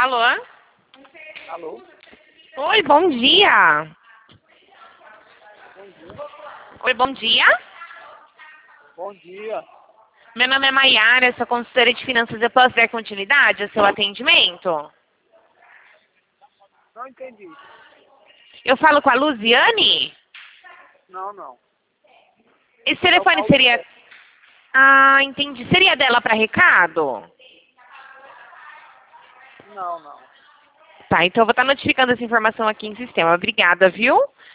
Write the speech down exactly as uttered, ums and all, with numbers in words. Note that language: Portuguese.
Alô? Alô? Oi, bom dia. Bom dia. Oi, bom dia. Bom dia. Meu nome é Maiara, sou consultora de finanças. Eu posso dar continuidade ao seu atendimento? Não entendi. Eu falo com a Luziane? Não, não. Esse É o telefone Paulo seria... Sérgio. Ah, entendi. Seria dela para recado? Não, não. Tá, então eu vou estar notificando essa informação aqui em sistema. Obrigada, viu?